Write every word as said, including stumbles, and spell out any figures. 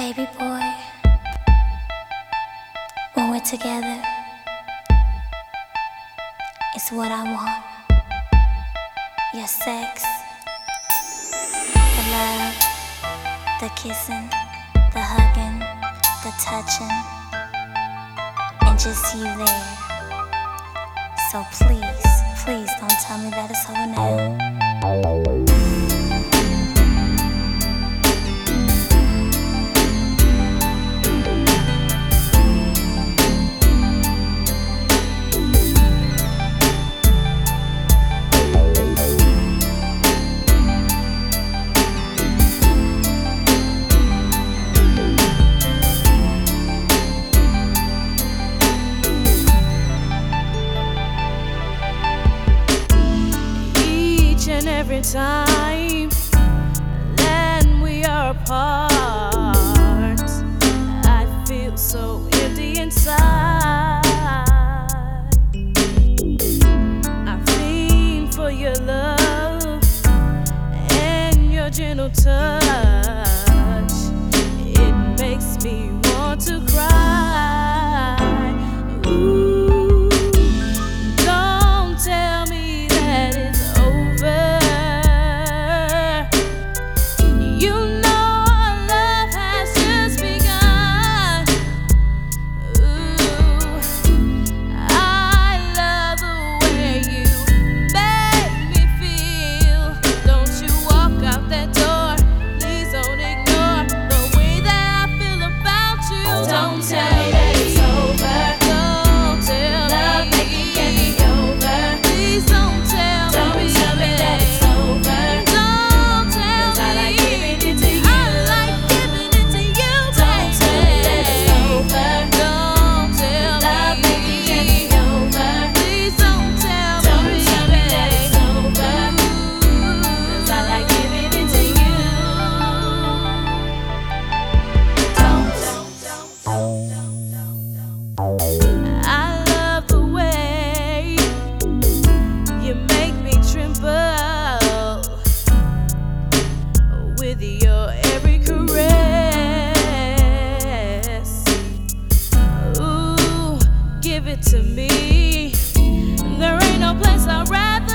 Baby boy, when we're together, it's what I want. Your sex, the love, the kissing, the hugging, the touching, and just you there. So please, please don't tell me that it's over now. Every time that we are apart, I feel so empty inside. I fiend for your love and your gentle touch. It makes me want to cry. Ooh, don't tell me that it's over. I love the way you make me tremble with your every caress. Ooh, give it to me. There ain't no place I'd rather